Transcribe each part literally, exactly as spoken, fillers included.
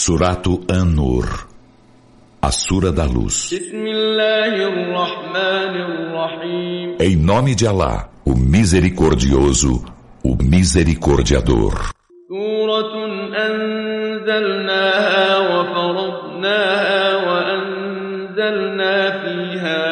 Suratu An-Nur, a Sura da Luz. Em nome de Alá, o Misericordioso, o Misericordiador. Suratun anzalnaha wa faradnaha wa anzalna fiha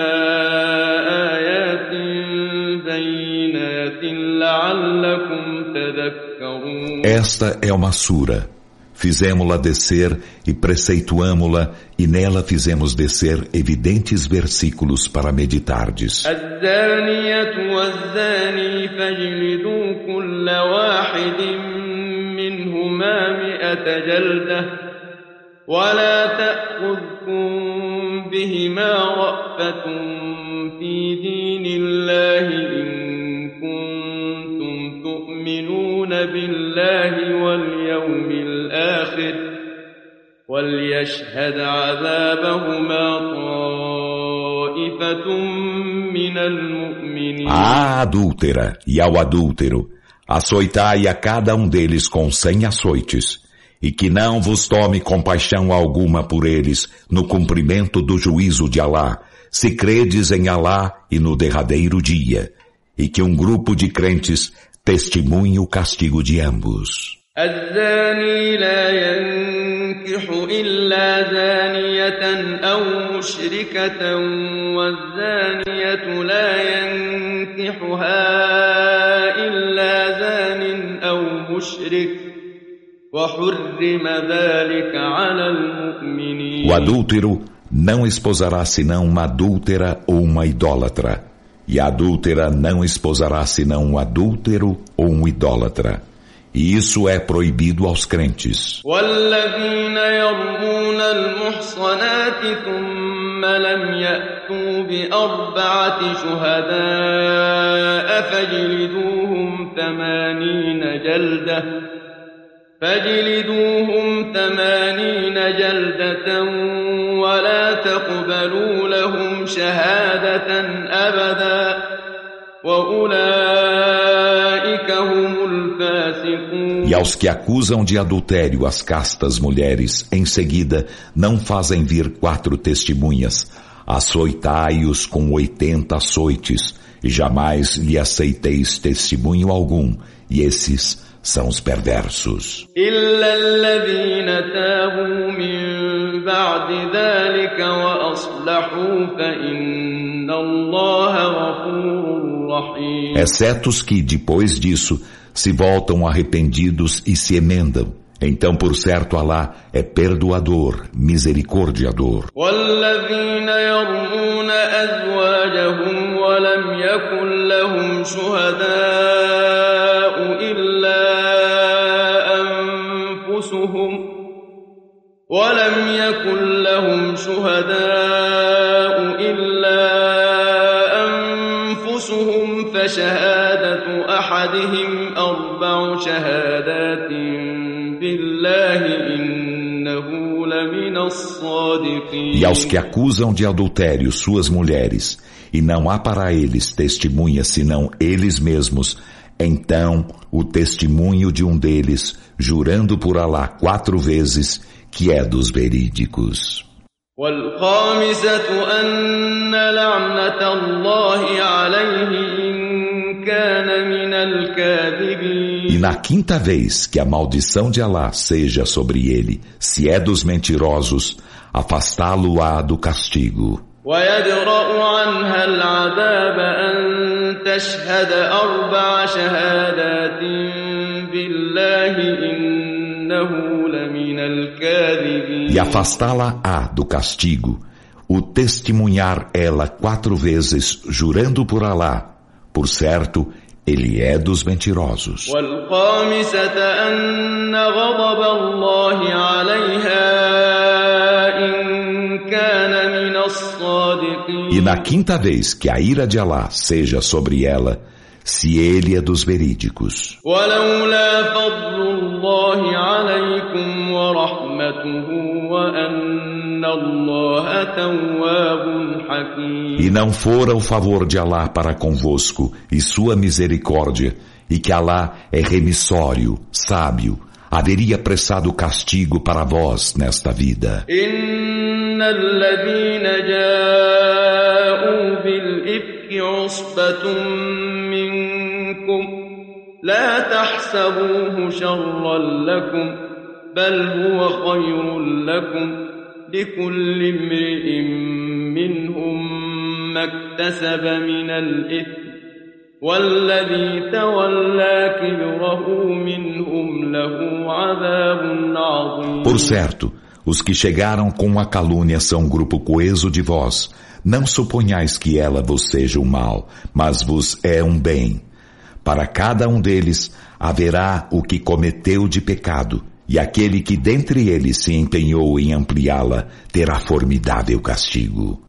ayatin bayinatin la'allakum tadhakkarun. Esta é uma sura. Fizemos-la descer e preceituamo-la, e nela fizemos descer evidentes versículos para meditardes. الزانية والزاني فاجلدوا كل واحد منهما مئة جلدة ولا تأخذكم بهما رأفة في دين الله إن كنتم تؤمنون بالله واليوم الآخر وليشهد عذابهما طائفة من المؤمنين. À adúltera e ao adúltero, açoitai a cada um deles com cem açoites, e que não vos tome compaixão alguma por eles no cumprimento do juízo de Alá, se credes em Alá e no derradeiro dia, e que um grupo de crentes testemunhe o castigo de ambos. الزاني لا ينكح إلا زانية أو مشركة والزانية لا ينكحها إلا زان أو مشرك وحرم ذلك على المؤمنين. O adúltero não esposará senão uma adúltera ou uma idólatra, e a adúltera não esposará senão um adúltero ou um idólatra. E isso é proibido aos crentes. والذين يرمون المحصنات ثم لم يأتوا بأربعة شهداء فاجلدوهم ثمانين جلدة فاجلدوهم ثمانين جلدة ولا تقبلوا لهم شهادة أبدا وأولئك هم الفاسقون. E aos que acusam de adultério as castas mulheres, em seguida não fazem vir quatro testemunhas, açoitai-os com oitenta açoites, e jamais lhe aceiteis testemunho algum, e esses são os perversos. إلا الذين تابوا من بعد ذلك وأصلحوا فإن الله غفور رحيم. Exceto os que, depois disso, se voltam arrependidos e se emendam. Então, por certo, Alá é perdoador, misericordiador. والذين يرمون أزواجهم ولم يكن لهم شهداء إلا أنفسهم ولم يكن لهم شهداء إلا أنفسهم فشهادة أحدهم أربع شهادات بالله إنه لمن الصادقين. E aos que acusam de adultério suas mulheres, e não há para eles testemunha senão eles mesmos, então o testemunho de um deles, jurando por Alá quatro vezes, que é dos verídicos. والخامسة أن لعنة الله عليه إن كان من الكاذبين. E na quinta vez que a maldição de Alá seja sobre ele, se é dos mentirosos, afastá-lo-á do castigo. ويدرأ عنها العذاب أن تشهد أربع شهادات بالله إنه لمن الكاذبين. E afastá-la-á do castigo, o testemunhar ela quatro vezes, jurando por Alá, por certo, ele é dos mentirosos. والخامسة أن غضب الله عليها إن كان من الصادقين. E na quinta vez que a ira de Alá seja sobre ela, se ele é dos verídicos. ولولا فضل الله عليكم ورحمته وأن الله تواب حكيم. E não fora o favor de Alá para convosco e sua misericórdia, e que Alá é remissório, sábio, haveria prestado castigo para vós nesta vida. إن الذين جاءوا بالإفك عصبة منكم لا تحسبوه شرا لكم بل هو خير لكم لكل امرئ منهم ما اكتسب من الإثم والذي تولى كبره منهم له عذاب عظيم. Por certo, os que chegaram com a calúnia são um grupo coeso de vós. Não suponhais que ela vos seja um mal, mas vos é um bem. Para cada um deles haverá o que cometeu de pecado, e aquele que dentre eles se empenhou em ampliá-la terá formidável castigo.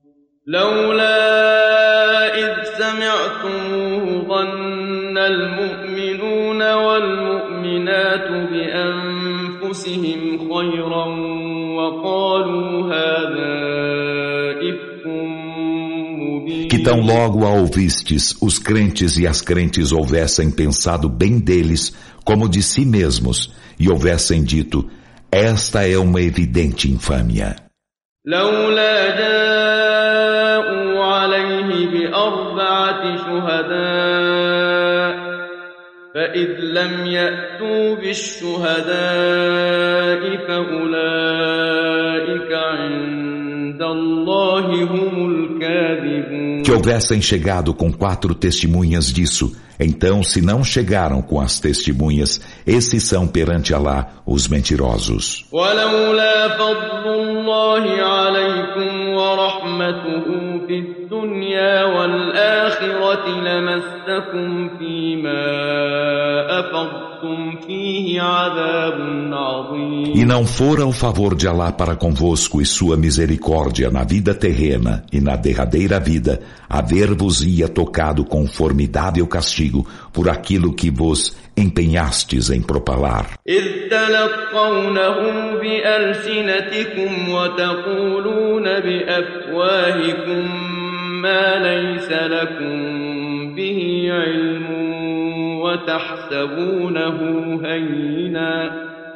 لولا إذ سمعتموه ظن المؤمنون والمؤمنات بأنفسهم خيرا وقالوا هذا إفك مبين. Que tão logo a ouvistes, os crentes e as crentes houvessem pensado bem deles como de si mesmos, e houvessem dito, esta é uma evidente infâmia. لولا جاءوا عليه بأربعة شهداء فإذ لم يأتوا بالشهداء فأولئك عند الله هم الكاذبون. Que houvessem chegado com quatro testemunhas disso, então se não chegaram com as testemunhas, esses são perante Alá os mentirosos. ولولا فضل الله عليكم ورحمته في الدنيا والآخرة لمسكم فيما أفضتم فيه عذاب عظيم. E não fora o favor de Alá para convosco e sua misericórdia na vida terrena e na derradeira vida, haver-vos-ia tocado com formidável castigo por aquilo que vos empenhastes em propalar. إذ تلقونه بألسنتكم وتقولون بأفواهكم ما ليس لكم به علم وتحسبونه هينا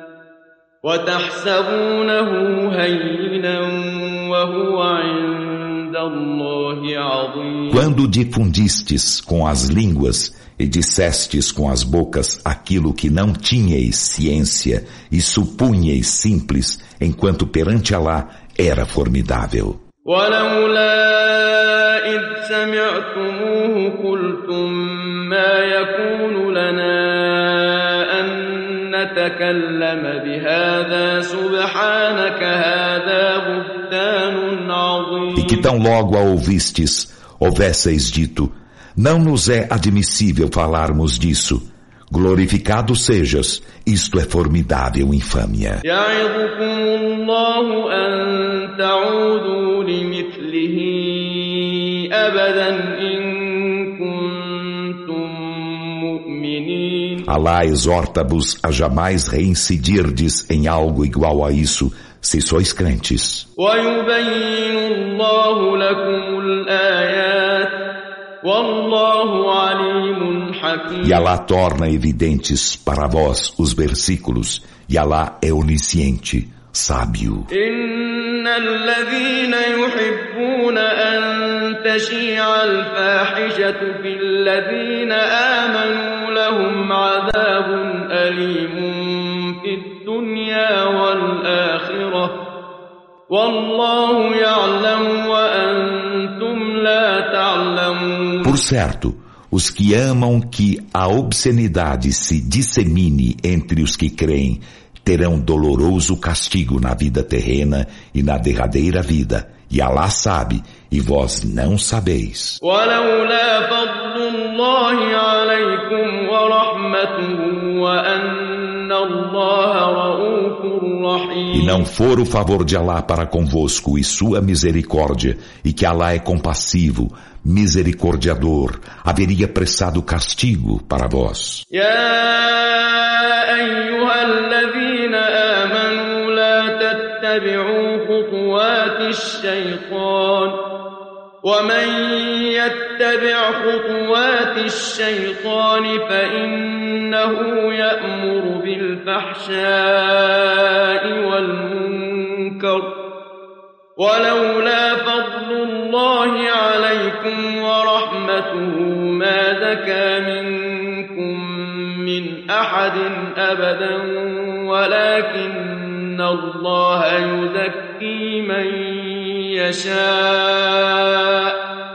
وتحسبونه هينا وهو عند الله عظيم. Quando difundistes com as línguas e dissestes com as bocas aquilo que não tinhais ciência e supunhais simples, enquanto perante Alá era formidável. ولولا إذ سمعتموه قلتم ما يكون لنا أن نتكلم بهذا سبحانك هذا بهتان عظيم. E que tão logo a ouvistes, houvesseis dito, não nos é admissível falarmos disso. Glorificado sejas, isto é formidável infâmia. يعظكم الله أن تعودوا لمثله أبدا إن كنتم مؤمنين. Alá exorta-vos a jamais reincidirdes em algo igual a isso, se sois crentes. ويبين الله لكم الآيات والله عليم حكيم. E Alá torna evidentes para vós os versículos, e Alá é onisciente, sábio. إن الذين يحبون أن تشيع الفاحشة في الذين آمنوا لهم عذاب أليم في الدنيا والآخرة والله يعلم وأنتم لا تعلمون. Por certo, os que amam que a obscenidade se dissemine entre os que creem, terão doloroso castigo na vida terrena e na derradeira vida, e Alá sabe, e vós não sabeis. ولولا فضل الله عليكم ورحمته وأن الله رؤوف رحيم. E não for o favor de Alá para convosco e sua misericórdia, e que Alá é compassivo, misericordiador, haveria prestado castigo para vós. أيها الذين آمنوا لا تتبعوا خطوات الشيطان ومن يتبع خطوات الشيطان فإنه يأمر بالفحشاء والمنكر ولولا فضل الله عليكم ورحمته ما زكى منكم من أحد أبدا ولكن الله يزكي من يشاء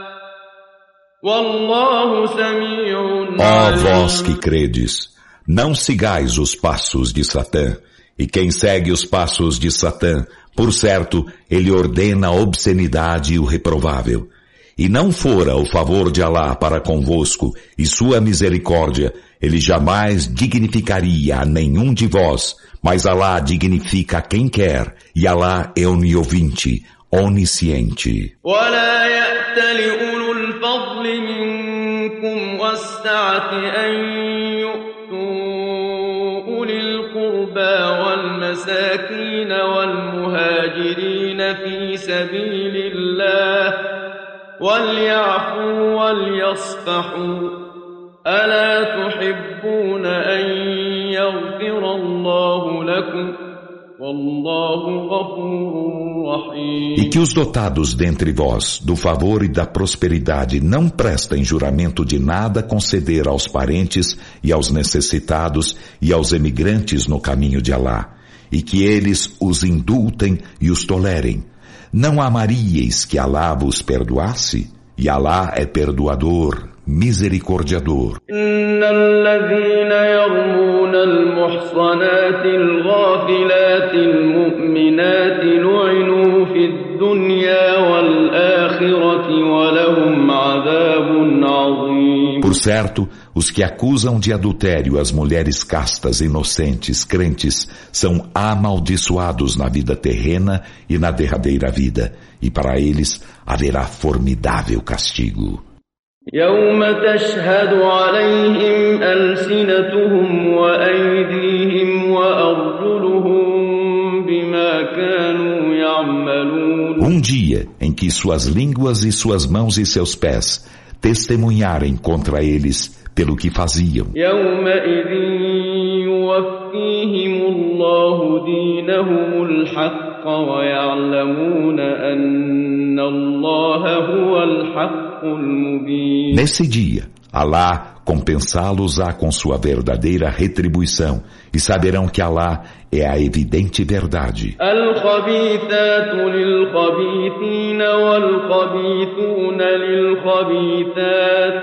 والله سميع عليم. Ó vós que credes, não sigais os passos de Satã, e quem segue os passos de Satã, por certo, ele ordena a obscenidade e o reprovável. E não fora o favor de Alá para convosco e sua misericórdia, ele jamais dignificaria a nenhum de vós, mas Alá dignifica a quem quer, e Alá é oniovinte, onisciente. ولا يأتل أولو الفضل منكم والسعة أن يؤتوا أولي القربى والمساكين والمهاجرين في سبيل الله وليعفوا وليصفحوا ألا تحبون أن يغفر الله لكم والله غفور رحيم. E que os dotados dentre vós do favor e da prosperidade não prestem juramento de nada conceder aos parentes e aos necessitados e aos emigrantes no caminho de Alá, e que eles os indultem e os tolerem. Não amaríeis que Alá vos perdoasse? E Alá é perdoador, misericordiador. إن الذين يرمون المحصنات الغافلات المؤمنات لعنوا في الدنيا والآخرة ولهم عذاب عظيم. Por certo, os que acusam de adultério as mulheres castas, inocentes, crentes, são amaldiçoados na vida terrena e na derradeira vida, e para eles haverá formidável castigo. يوم تشهد عليهم ألسنتهم وأيديهم وأرجلهم بما كانوا يعملون. Um dia em que suas línguas e suas mãos e seus pés testemunharem contra eles pelo que faziam. يومئذ يوفيهم الله دينهم الحق ويعلمون أن الله هو الحق المبين. Nesse dia, Alá compensá-los-á com sua verdadeira retribuição e saberão que Alá é a evidente verdade. الخبيثات للخبيثين والخبيثون للخبيثات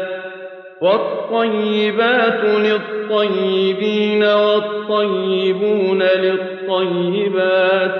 والطيبات للطيبين والطيبون للطيبات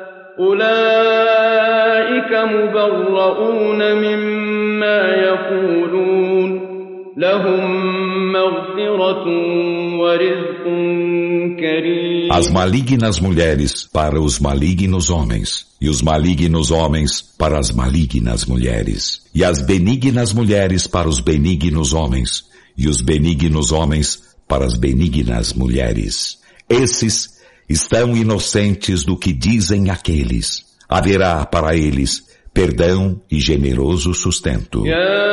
أولئك مبرؤون مما يقولون لهم مغفرة ورزق كريم. As malignas mulheres para os malignos homens, e os malignos homens para as malignas mulheres, e as benignas mulheres para os benignos homens, e os benignos homens para as benignas mulheres. Esses estão inocentes do que dizem aqueles. Haverá para eles perdão e generoso sustento.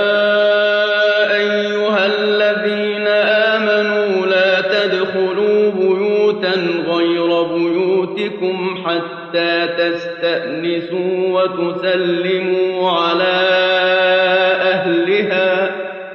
غير بيوتكم حتى تستأنسوا وتسلموا على أهلها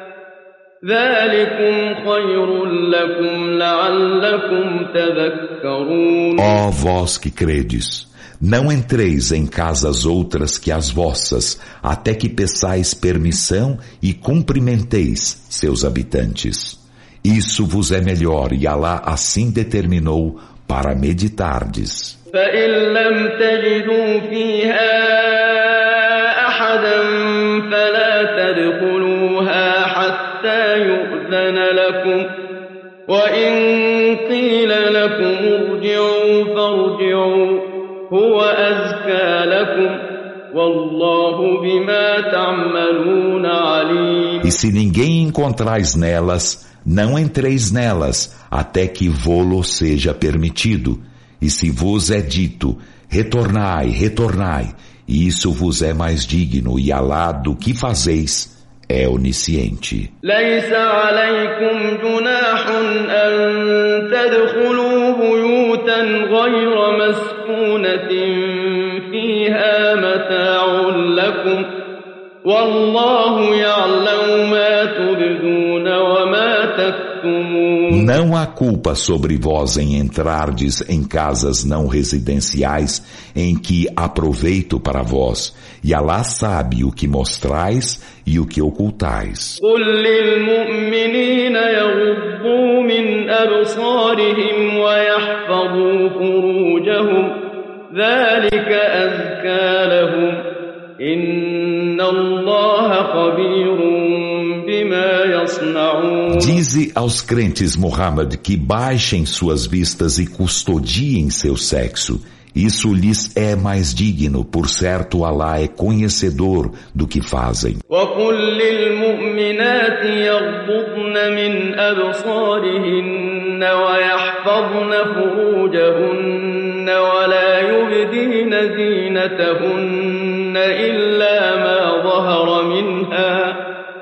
ذلكم خير لكم لعلكم تذكرون. Ó vós que credes, não entreis em casas outras que as vossas, até que peçais permissão e cumprimenteis seus habitantes. Isso vos é melhor e Alá assim determinou para meditardes. فإن لم تجدوا فيها أحدا فلا تدخلوها حتى يؤذن لكم وإن قيل لكم ارجعوا فارجعوا هو أزكى لكم والله بما تعملون عليم. E se ninguém encontrais nelas, não entreis nelas, até que vô-lo seja permitido. E se vos é dito, retornai, retornai, e isso vos é mais digno, e Alá do que fazeis é onisciente. ليس عليكم جناح أن تدخلوا بيوتا غير مسكونة فيها متاع لكم والله يعلم ما تبدون وما تكتمون. Não há culpa sobre vós em entrardes em casas não residenciais em que há proveito para vós, e Alá sabe o que mostrais e o que ocultais. قل للمؤمنين يغضوا من أبصارهم ويحفظوا فروجهم ذلك أزكى لهم إن الله خبير بما يصنعون. Dize aos crentes, Muhammad, que baixem suas vistas e custodiem seu sexo. Isso lhes é mais digno, por certo Alá é conhecedor do que fazem. وقل للمؤمنات يغضضن من أبصارهن ويحفظن فروجهن ولا يبدين زينتهن إلا ما ظهر منها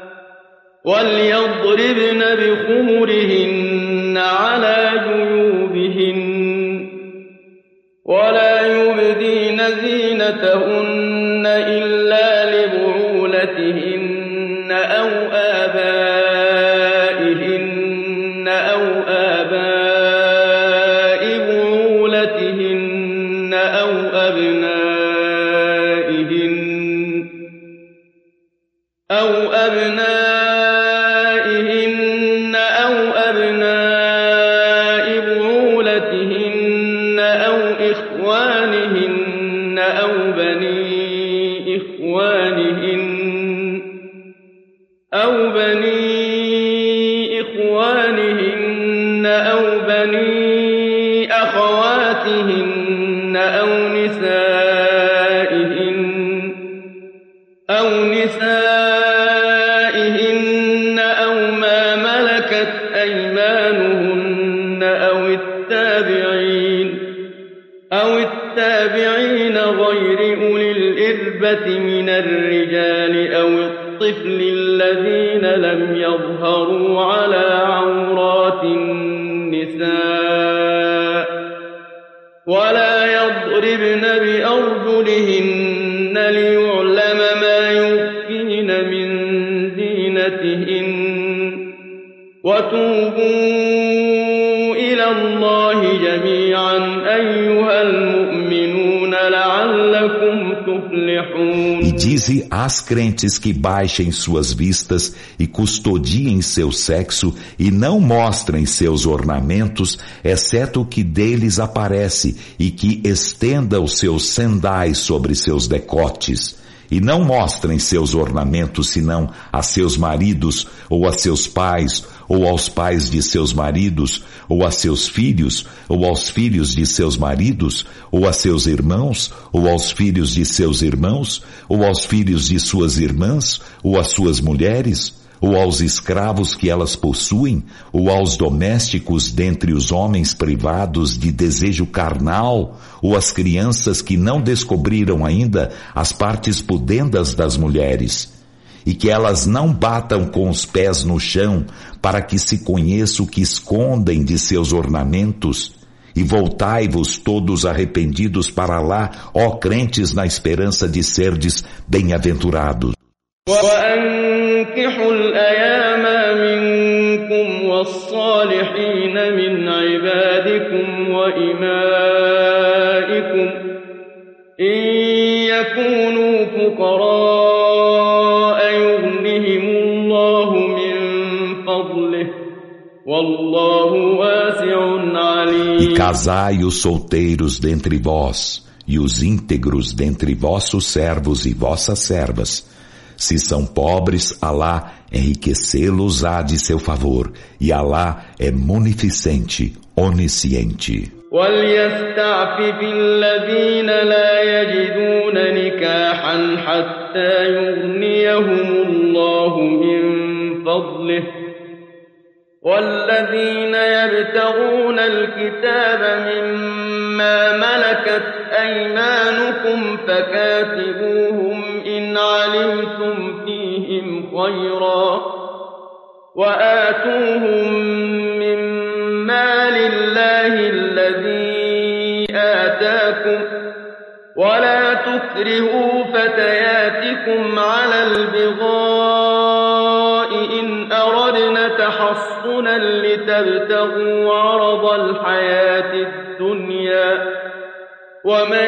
وليضربن بخمرهن على جيوبهن ولا يبدين زينتهن إلا لبعولتهن أو آبائهن أو آباء بعولتهن أو أبنائهن أو أبنائهن أو أبناء بعولتهن أو إخوانهن أو بني إخوانهن أو بني إخوانهن أو بني أخواتهن أو نسائهن أو نسائهن أو ما ملكت أيمانهن أو التابعين أو التابعين غير أولي الإربة من الرجال أو الطفل الذين لم يظهروا على عورات النساء ولا يضربن بأرجلهن ليعلم ما يخفين من زينتهن وتوبوا إلى الله جميعا أيها المؤمنون لعلكم تفلحون. E dize às crentes que baixem suas vistas e custodiem seu sexo e não mostrem seus ornamentos, exceto o que deles aparece, e que estenda os seus sendais sobre seus decotes. E não mostrem seus ornamentos senão a seus maridos, ou a seus pais, ou aos pais de seus maridos, ou a seus filhos, ou aos filhos de seus maridos, ou a seus irmãos, ou aos filhos de seus irmãos, ou aos filhos de suas irmãs, ou às suas mulheres, ou aos escravos que elas possuem, ou aos domésticos dentre os homens privados de desejo carnal, ou às crianças que não descobriram ainda as partes pudendas das mulheres, e que elas não batam com os pés no chão para que se conheça o que escondem de seus ornamentos, e voltai-vos todos arrependidos para lá, ó crentes, na esperança de serdes bem-aventurados. وأنكحوا الأيام منكم والصالحين من عبادكم وإمائكم إن يكونوا فقراء يغنهم الله من فضله والله واسع عليم. E casai os solteiros dentre vós e os íntegros dentre vossos servos e vossas servas. Se são pobres, Alá enriquecê-los há de seu favor, e Alá é munificente, onisciente. وليستعفف الذين لا يجدون نكاحا حتى يغنيهم الله من فضله والذين يبتغون الكتاب مما ملكت أيمانهم آتاكم فكاتبوهم إن علمتم فيهم خيرا وآتوهم من مال الله الذي آتاكم ولا تكرهوا فتياتكم على البغاء إن أردنا تحصنا لتبتغوا عرض الحياة الدنيا ومن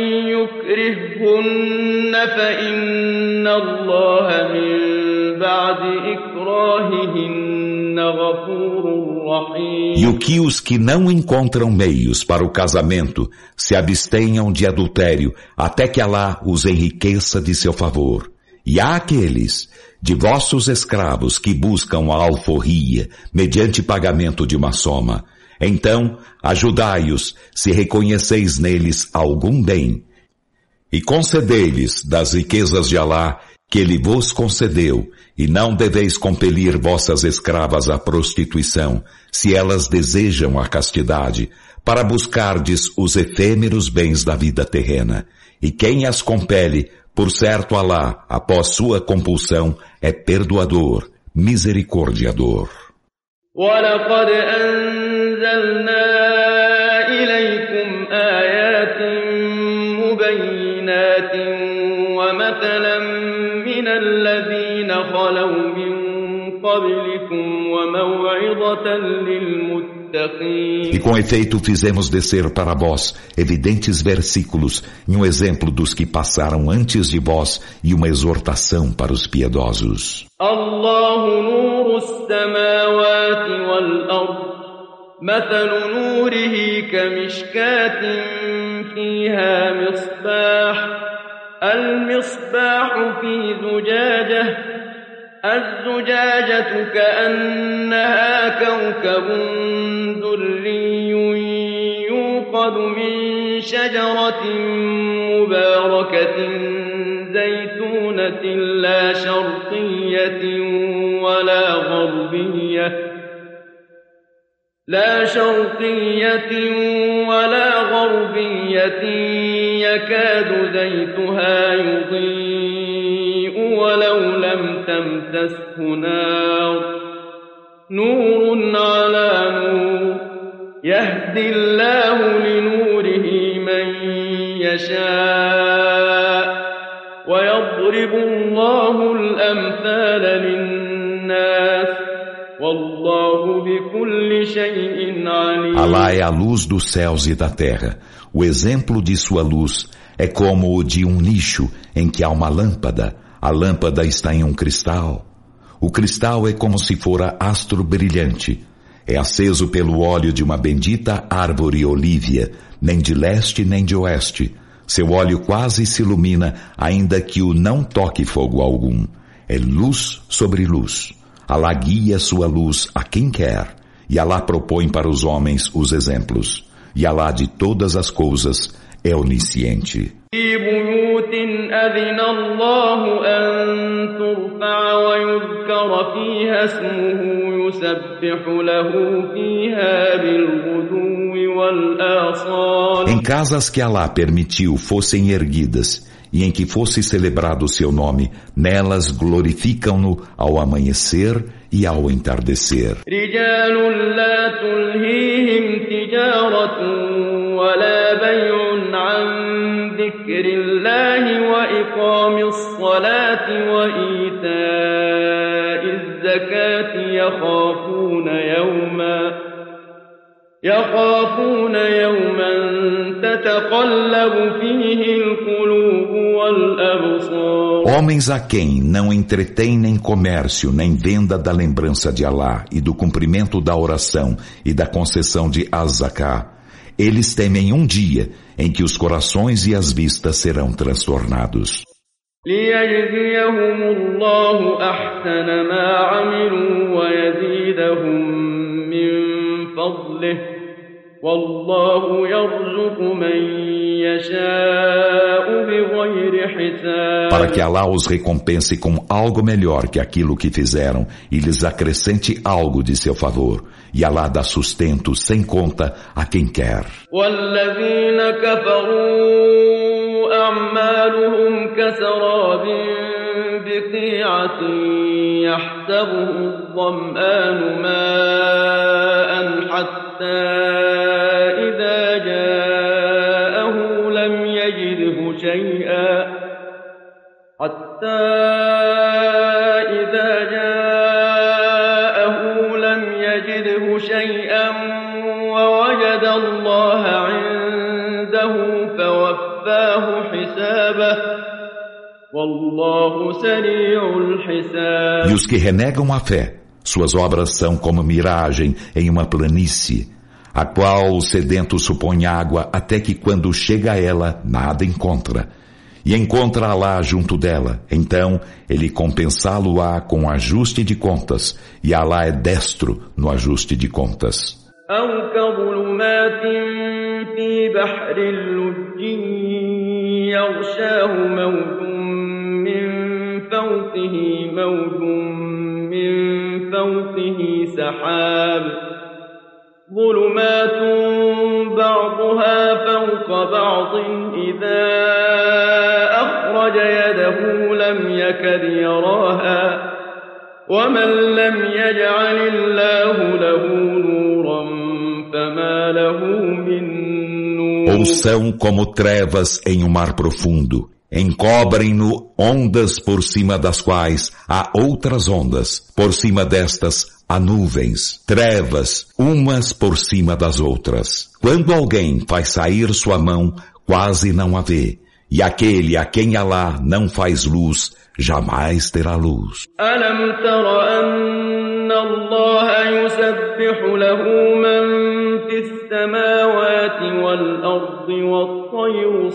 يكرههن فإن الله من بعد إكراههن غفور رحيم. E o que os que não encontram meios para o casamento se abstenham de adultério até que Alá os enriqueça de seu favor. E há aqueles de vossos escravos que buscam a alforria mediante pagamento de uma soma. Então, ajudai-os se reconheceis neles algum bem. E concedei-lhes das riquezas de Alá que Ele vos concedeu, e não deveis compelir vossas escravas à prostituição, se elas desejam a castidade, para buscardes os efêmeros bens da vida terrena. E quem as compele, por certo Alá, após sua compulsão, é perdoador, misericordiador. وَلَقَدْ أَنزَلْنَا إِلَيْكُمْ آيَاتٍ مُبَيِّنَاتٍ وَمَثَلًا مِنَ الَّذِينَ خَلَوْا مِن قَبْلِكُمْ وَمَوْعِظَةً لِلْمُتَّقِينَ. E com efeito fizemos descer para vós evidentes versículos e um exemplo dos que passaram antes de vós e uma exortação para os piedosos. Allahu nuru as-samawati wal-ard mathalu nurihi kamishkatin fiha misbah al-misbahu fi zujajah الزجاجة كأنها كوكب دري يوقد من شجرة مباركة زيتونة لا شرقية ولا غربية لا شرقية ولا غربية يكاد زيتها يضيء ولو لم تمسسه نار نور على نور يهدي الله لنوره من يشاء ويضرب الله الأمثال للناس والله بكل شيء عليم. Alá é a luz dos céus e da terra. O exemplo de sua luz é como o de um nicho em que há uma lâmpada. A lâmpada está em um cristal. O cristal é como se fora astro brilhante. É aceso pelo óleo de uma bendita árvore olívia, nem de leste nem de oeste. Seu óleo quase se ilumina, ainda que o não toque fogo algum. É luz sobre luz. Alá guia sua luz a quem quer, e Alá propõe para os homens os exemplos. E Alá de todas as coisas é onisciente. في بيوت أذن الله أن ترفع ويذكر فيها اسمه يسبح له فيها بالغدو والآصال. Em casas que Alá permitiu fossem erguidas e em que fosse celebrado seu nome, nelas glorificam-no ao amanhecer e ao entardecer. رجال لا تلهيهم تجارة ولا بيع عن ذكر الله وإقام الصلاة وإيتاء الزكاة يخافون يوما يخافون يوما تتقلب فيه القلوب والأبصار. Homens a quem não entretém nem comércio nem venda da lembrança de Alá e do cumprimento da oração e da concessão de az-zaká, eles temem um dia em que os corações e as vistas serão transtornados. ليجزيهم الله أحسن ما عملوا ويزيدهم من فضله والله يرزق من يشاء بغير حساب. Para que Alá os recompense com algo melhor que aquilo que fizeram e lhes acrescente algo de seu favor. E Alá dá sustento sem conta a quem quer. والذين كفروا أعمالهم كسراب بقيعة يحسبه الظمآن ماء حتى إذا جاءه لم يجده شيئا حتى إذا جاءه لم يجده شيئا ووجد الله عنده فوفاه حسابه والله سريع الحساب. E os que renegam a fé, suas obras são como miragem em uma planície, a qual o sedento supõe água até que quando chega a ela nada encontra. E encontra Alá junto dela, então ele compensá-lo-á com ajuste de contas, e Alá é destro no ajuste de contas. أو كظلمات في بحر اللجي يغشاه موج من فوقه موج من فوقه سحاب ظلمات بعضها فوق بعض إذا أخرج يده لم يكد يراها ومن لم يجعل الله له نورا فما له من نور. Ou são como trevas em um mar profundo, encobrem-no ondas por cima das quais há outras ondas, por cima destas há nuvens, trevas, umas por cima das outras. Quando alguém faz sair sua mão, quase não a vê, e aquele a quem Alá não faz luz, jamais terá luz. ألم تر أن الله يسبح له من في السماوات والأرض والطير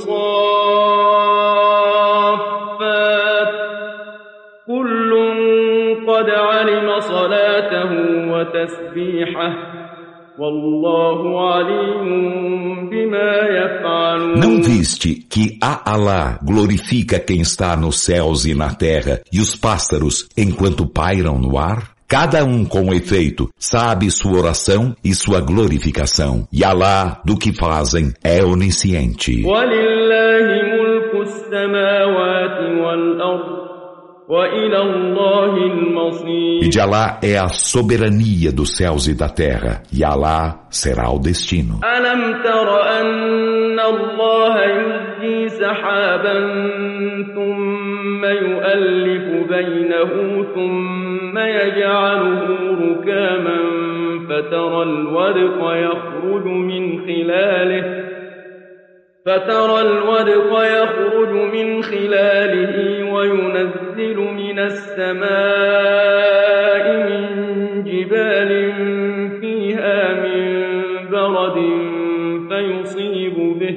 صافات كل قد علم صلاته وتسبيحه والله عليم بما يفعلون. Não viste que a Alá glorifica quem está nos céus e na terra e os pássaros enquanto pairam no ar? Cada um com efeito sabe sua oração e sua glorificação. E Alá do que fazem é onisciente. وَلِلَّهِ مُلْكُ السَّمَاوَاتِ وَالْأَرْضِ وَإِلَى اللَّهِ الْمَصِيرُ. E de Alá é a soberania dos céus e da terra, e Alá será o destino. أَلَمْ تَرَ أَنَّ اللَّهَ يُزْجِي سَحَابًا ثُمَّ يُؤَلِّفُ بَيْنَهُ ثُمَّ يَجْعَلُهُ رُكَامًا فَتَرَى الْوَدْقَ يَخْرُجُ مِنْ خِلَالِهِ فترى الودق يخرج من خلاله وينزل من السماء من جبال فيها من برد فيصيب به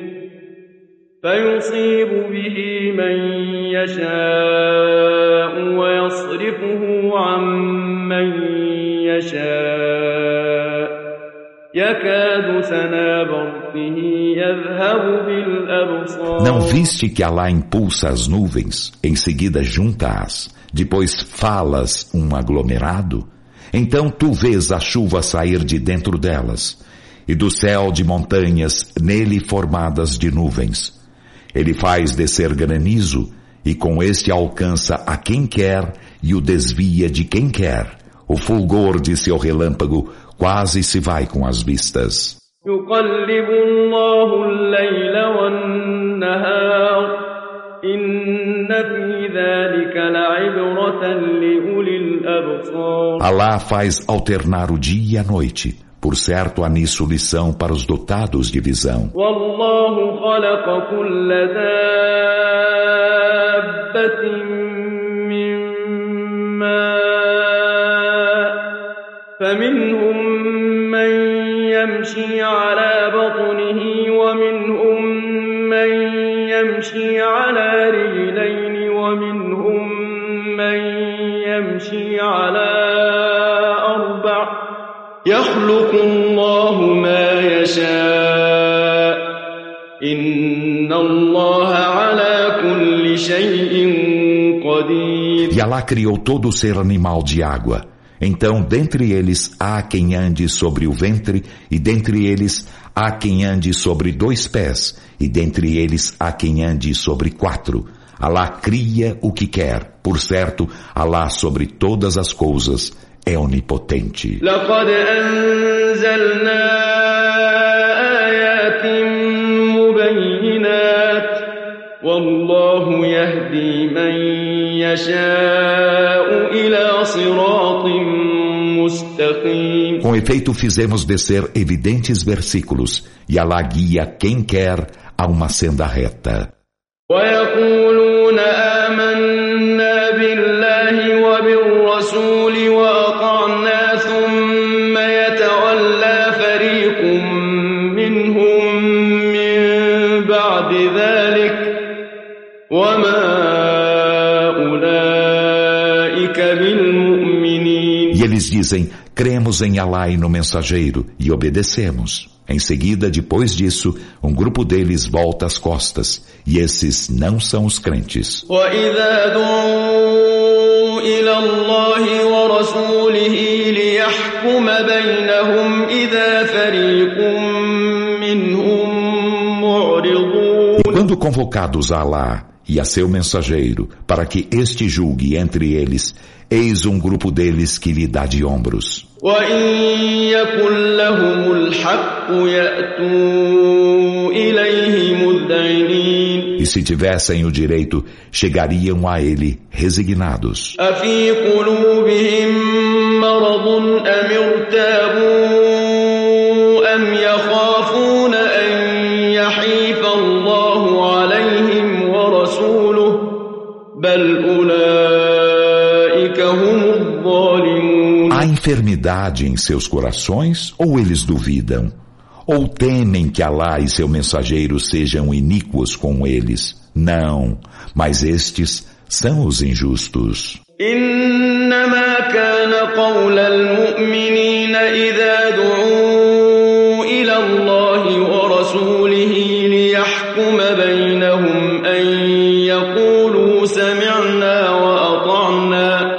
فيصيب به من يشاء ويصرفه عن من يشاء يكاد سنا برقه يذهب بالأبصار. Não viste que Alá impulsa as nuvens, em seguida junta-as, depois falas um aglomerado? Então tu vês a chuva sair de dentro delas, e do céu de montanhas nele formadas de nuvens. Ele faz descer granizo, e com este alcança a quem quer e o desvia de quem quer. O fulgor de seu relâmpago quase se vai com as vistas. يقلب الله الليل والنهار إن في ذلك لعبرة لأولي الأبصار. Alá faz alternar o dia e a noite. Por certo há nisso lição para os dotados de visão. والله خلق كل دابة من ماء فمنهم من يمشي على بطنه ومنهم من يمشي على رجلين ومنهم من يمشي على أربع يخلق الله ما يشاء إن الله على كل شيء قدير. E Alá criou todo o ser animal de água. Então, dentre eles há quem ande sobre o ventre, e dentre eles há quem ande sobre dois pés, e dentre eles há quem ande sobre quatro. Alá cria o que quer. Por certo, Alá sobre todas as coisas é onipotente. لقد أنزلنا آيات مبينات والله يهدي من يشاء إلى صراط مستقيم. Com efeito, fizemos descer evidentes versículos, e Alá guia quem quer a uma senda reta. ويقولون آمنا بالله وبالرسول وأطعنا ثم يتولى فريق منهم من بعد ذلك وما أولئك بالمؤمنين. E eles dizem, cremos em Alá e no mensageiro, e obedecemos. Em seguida, depois disso, um grupo deles volta as costas, e esses não são os crentes. وَإِذَا دُعُوا إِلَى اللَّهِ وَرَسُولِهِ لِيَحْكُمَ بَيْنَهُمْ إِذَا فَرِيقٌ مِّنْهُمْ مُعْرِضُونَ. E quando convocados a Alá e a seu mensageiro, para que este julgue entre eles, eis um grupo deles que lhe dá de ombros. وَإِن يَكُن لَّهُمُ الْحَقُّ يَأْتُوا إِلَيْهِ مُذْعِنِينَ. E se tivessem o direito, chegariam a ele resignados. أَفِي قُلُوبِهِم مَّرَضٌ أَمِ ارْتَابُوا أَمْ يَخَافُونَ أَن يَحِيفَ اللَّهُ عَلَيْهِمْ وَرَسُولُهُ بَلْ أُولَٰئِكَ هُمُ الظَّالِمُونَ. Há enfermidade em seus corações, ou eles duvidam? Ou temem que Alá e seu mensageiro sejam iníquos com eles? Não, mas estes são os injustos. إنما كان قول المؤمنين إذا دعوا إلى الله ورسوله ليحكم بينهم أن يقولوا سمعنا وأطعنا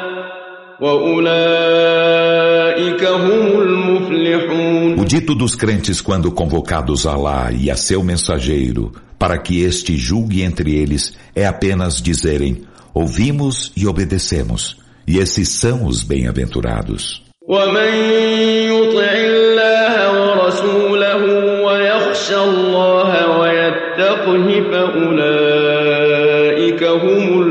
وأولئك هم المفلحون. O dito dos crentes quando convocados a Alá e a seu mensageiro, para que este julgue entre eles, é apenas dizerem: ouvimos e obedecemos, e esses são os bem-aventurados. ومن يطع الله ورسوله ويخشى الله ويتقه فأولئك هم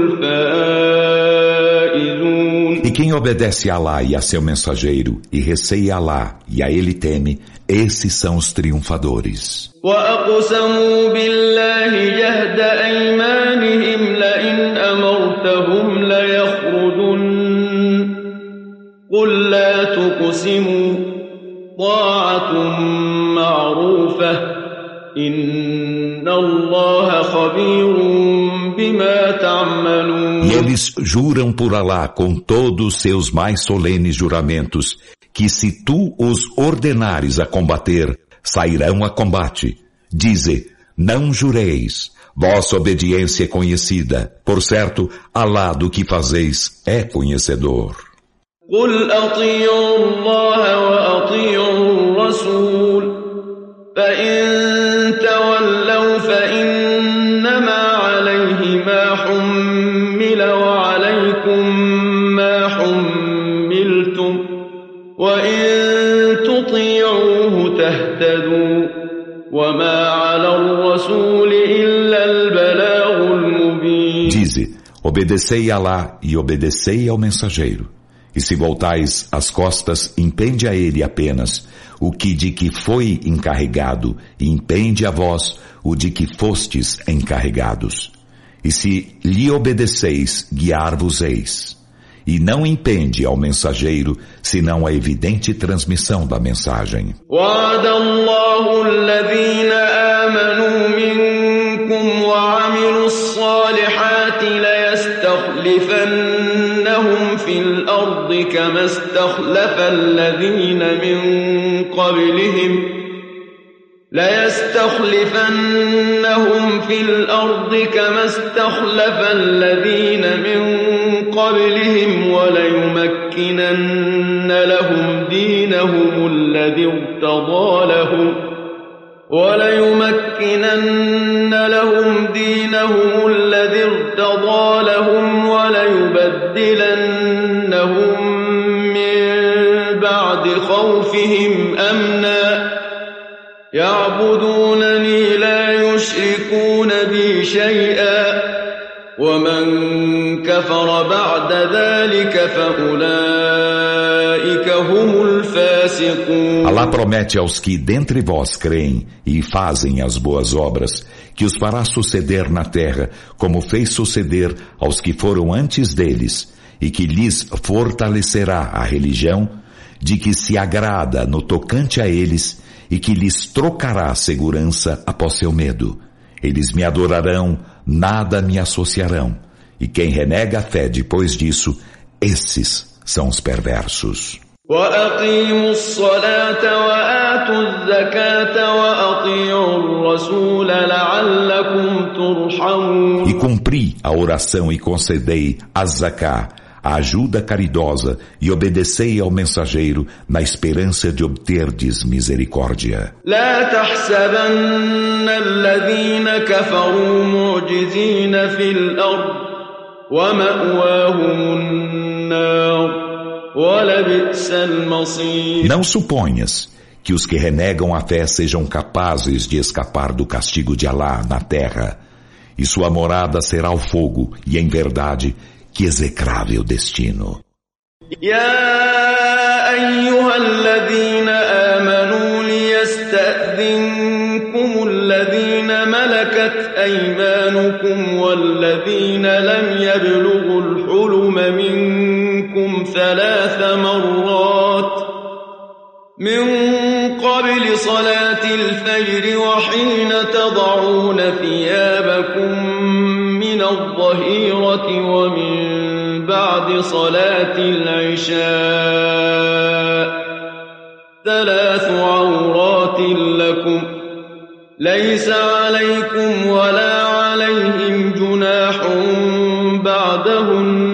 الفائزون. E quem obedece a Alá e a seu mensageiro, e receia Alá e a ele teme, esses são os triunfadores. وأقسموا بالله جهد أيمانهم لئن أمرتهم ليخرجن قل لا تقسموا طاعة معروفة إن الله خبير بما تعملون. E eles juram por Alá com todos seus mais solenes juramentos, que se tu os ordenares a combater, sairão a combate. Dize, não jureis, vossa obediência é conhecida. Por certo, Alá do que fazeis é conhecedor. قل أطيعوا الله وأطيعوا الرسول فإن تولوا فإنما عليه ما حمل وعليكم ما حملتم وإن تطيعوه تهتدوا وما على الرسول إلا البلاغ المبين. Dize, obedecei a Alá e obedecei ao mensageiro. E se voltais as costas, impende a ele apenas o que de que foi encarregado, e impende a vós o de que fostes encarregados. E se lhe obedeceis, guiar-vos-eis. E não impende ao mensageiro, senão a evidente transmissão da mensagem. وعد الله الذين آمنوا منكم وعملوا الصالحات ليستخلفنهم في الأرض كما استخلف الذين من قبلهم ليستخلفنهم في الأرض كما استخلف الذين من قبلهم وليمكنن لهم دينهم الذي ارتضى لهم وليمكنن لهم دينهم الذي ارتضى لهم وليبدلنهم من بعد خوفهم أمنا يعبدونني لا يشركون بي شيئا ومن كفر بعد ذلك فأولئك هم الفاسقون. Allah promete aos que dentre vós creem e fazem as boas obras que os fará suceder na terra como fez suceder aos que foram antes deles e que lhes fortalecerá a religião de que se agrada no tocante a eles e que lhes trocará segurança após seu medo. Eles me adorarão, nada me associarão. E quem renega a fé depois disso, esses são os perversos. وَأَقِيمُوا الصَّلَاةَ وَآتُوا الزَّكَاةَ وَأَطِيعُوا الرَّسُولَ لَعَلَّكُمْ تُرْحَمُونَ. E cumpri a oração e concedei a zaká, a ajuda caridosa, e obedecei ao mensageiro na esperança de obterdes misericórdia. لا تحسبن الذين كفروا معجزين في الأرض ومأواهم النار ولبئس المصير. Não suponhas que os que renegam a fé sejam capazes de escapar do castigo de Alá na terra, e sua morada será o fogo, e em verdade, que execrável destino. يا أيها الذين آمنوا ليستأذنكم الذين ملكت أيمانكم والذين لم يبلغوا الحلم منكم ثلاث مرات من قبل صلاة الفجر وحين تضعون ثيابكم من الظهيرة ومن بعد صلاة العشاء ثلاث عورات لكم ليس عليكم ولا عليهم جناح بعدهن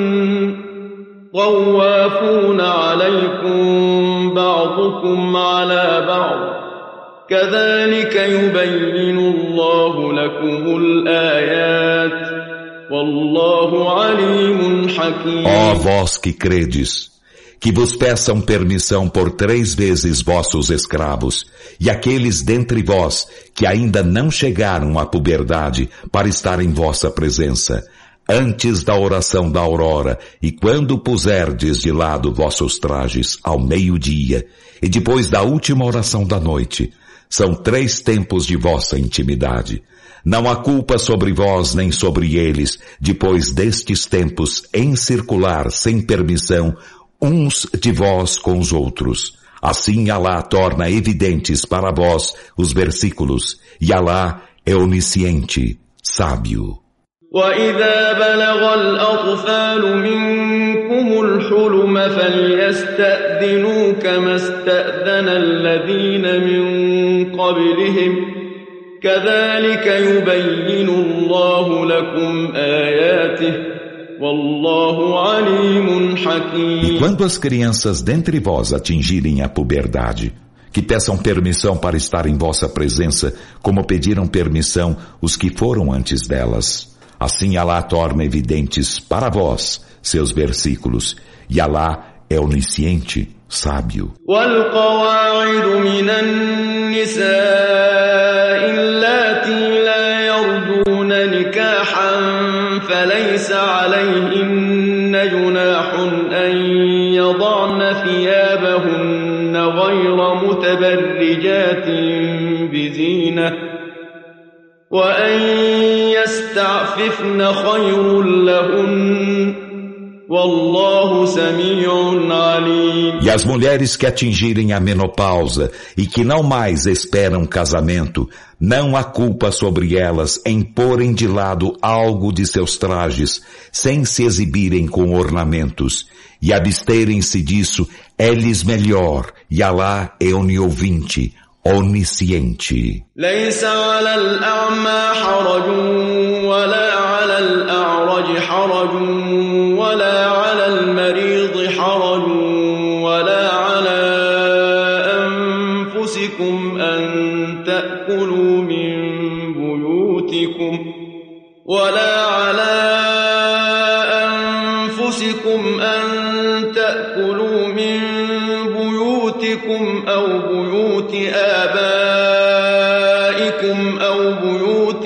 طوافون عليكم بعضكم على بعض كذلك يبين الله لكم الآيات والله عليم حكيم. Ó vós que credes, que vos peçam permissão por três vezes vossos escravos, e aqueles dentre vós que ainda não chegaram à puberdade para estar em vossa presença, antes da oração da aurora, e quando puserdes de lado vossos trajes ao meio-dia, e depois da última oração da noite, são três tempos de vossa intimidade. Não há culpa sobre vós nem sobre eles, depois destes tempos, em circular sem permissão uns de vós com os outros. Assim Alá torna evidentes para vós os versículos, e Alá é onisciente, sábio. وَإِذَا بَلَغَ الْأَطْفَالُ مِنكُمُ الْحُلُمَ فَلْيَسْتَأْذِنُوا كَمَا اسْتَأْذَنَ الَّذِينَ مِن قَبْلِهِمْ كَذَلِكَ يُبَيِّنُ اللَّهُ لَكُمْ آيَاتِهِ وَاللَّهُ عَلِيمٌ حَكِيمٌ. E quando as crianças dentre vós atingirem a puberdade, que peçam permissão para estar em vossa presença, como pediram permissão os que foram antes delas. Assim Alá torna evidentes para vós seus versículos, e Alá é onisciente, sábio. وَالْقَوَاعِدُ مِنَ النِّسَاءِ اللَّاتِي لَا يَرْجُونَ نِكَاحًا فَلَيْسَ عَلَيْهِنَّ جُنَاحٌ أَن يَضَعْنَ ثِيَابَهُنَّ غَيْرَ مُتَبَرِّجَاتٍ بِزِينَةٍ وَأَن يَسْتَعْفِفْنَ خَيْرٌ لَهُنَّ وَاللَّهُ سَمِيعٌ عَلِيمٌ. E as mulheres que atingirem a menopausa e que não mais esperam casamento, não há culpa sobre elas em porem de lado algo de seus trajes, sem se exibirem com ornamentos, e absterem-se disso é-lhes melhor, e Alá é oniovinte, onisciente. ليس على الأعمى حرج ولا على الأعرج حرج ولا على ولا على أنفسكم أن تأكلوا من بيوتكم أو بيوت آبائكم أو بيوت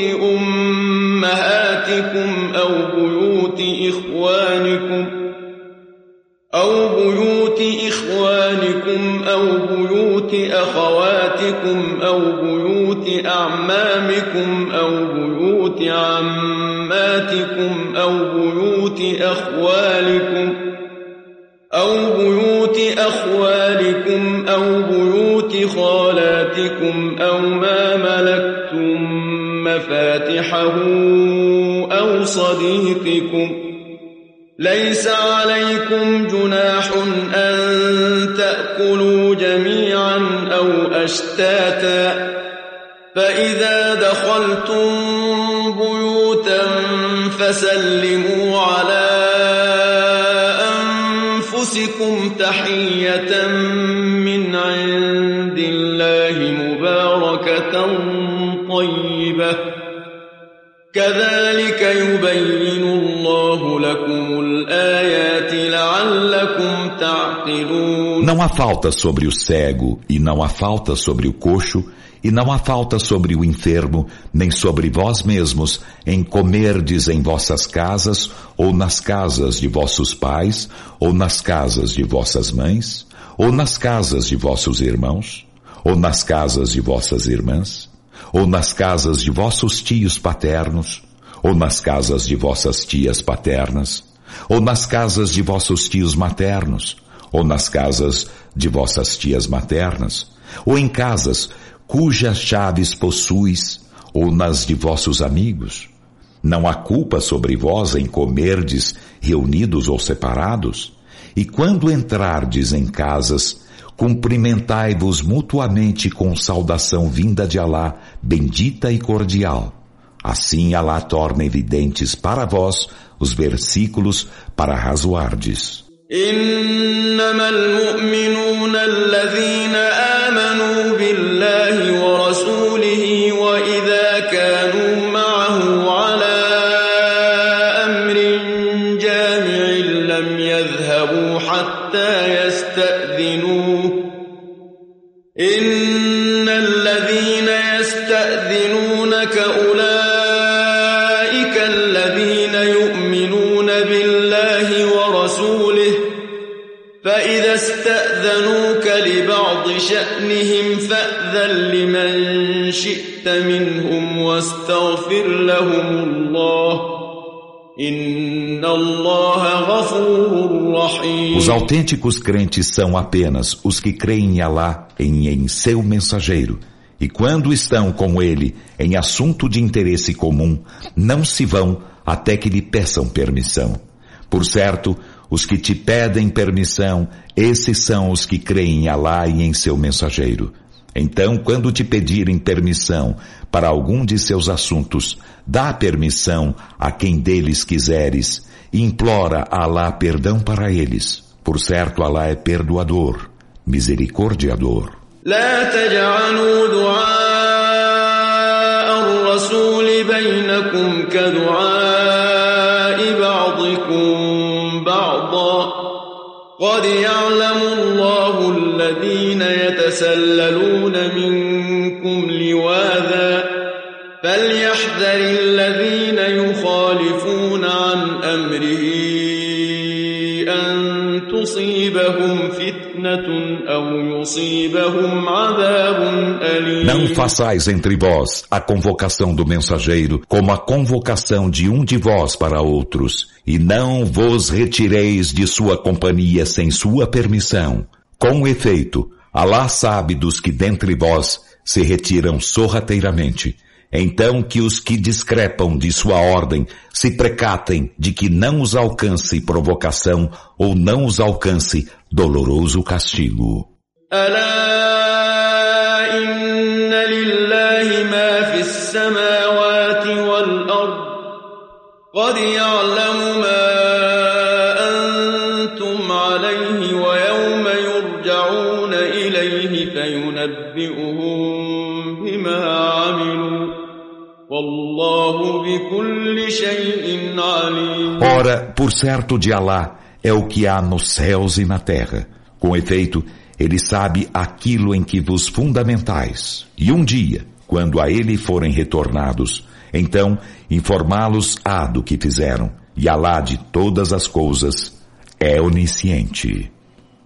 أمهاتكم أو بيوت إخوانكم أو بيوت إخوانكم أو بيوت أخواتكم أو بيوت أعمامكم أو بيوت عماتكم أو بيوت أخوالكم أو بيوت أخوالكم أو بيوت خالاتكم أو ما ملكتم مفاتحه أو صديقكم ليس عليكم جناح أن تأكلوا جميعا أو أشتاتا فإذا دخلتم بيوتا فسلموا على أنفسكم تحية من عند الله مباركة طيبة كذلك يبين الله لكم الآيات لعلكم تعقلون. Não há falta sobre o cego, e não há falta sobre o coxo, e não há falta sobre o enfermo, nem sobre vós mesmos, em comerdes em vossas casas, ou nas casas de vossos pais, ou nas casas de vossas mães, ou nas casas de vossos irmãos, ou nas casas de vossas irmãs, ou nas casas de vossos tios paternos, ou nas casas de vossas tias paternas, ou nas casas de vossos tios maternos, ou nas casas de vossas tias maternas, ou em casas cujas chaves possuis, ou nas de vossos amigos. Não há culpa sobre vós em comerdes reunidos ou separados, e quando entrardes em casas, cumprimentai-vos mutuamente com saudação vinda de Alá, bendita e cordial. Assim Alá torna evidentes para vós os versículos para razoardes. إنما المؤمنون الذين آمنوا بالله ورسوله وإذا كانوا معه على أمر جامع لم يذهبوا حتى يستأذنوه إن الذين يستأذنونك أولئك الذين يؤمنون بالله ورسوله فإذا استأذنوك لبعض شأنهم فأذن لمن شئت منهم واستغفر لهم الله إن الله غفور رحيم. Os autênticos crentes são apenas os que creem em Alá e em seu mensageiro. E quando estão com ele em assunto de interesse comum, não se vão até que lhe peçam permissão. Por certo, os que te pedem permissão, esses são os que creem em Alá e em seu mensageiro. Então, quando te pedirem permissão para algum de seus assuntos, dá permissão a quem deles quiseres e implora a Alá perdão para eles. Por certo, Alá é perdoador, misericordiador. لا تجعلوا دعاء الرسول بينكم كدعاء بعضكم بعضا قد يعلم الله الذين يتسللون منكم لواذا فليحذر الذين يخالفون عن أمره أن تصيبهم فتنة أو يصيبهم عذاب أليم. Não façais entre vós a convocação do mensageiro como a convocação de um de vós para outros, e não vos retireis de sua companhia sem sua permissão. Com efeito, Alá sabe dos que dentre vós se retiram sorrateiramente. Então que os que discrepam de sua ordem se precatem de que não os alcance provocação ou não os alcance doloroso castigo. ألا إن لله ما في السماوات والأرض قد يعلم ما أنتم عليه ويوم يرجعون إليه فينبئهم بما عملوا والله Ora, por certo de Alá é o que há nos céus e na terra. Com efeito, Ele sabe aquilo em que vos fundamentais. E um dia, quando a Ele forem retornados, então informá-los-á do que fizeram. E Alá de todas as coisas é onisciente.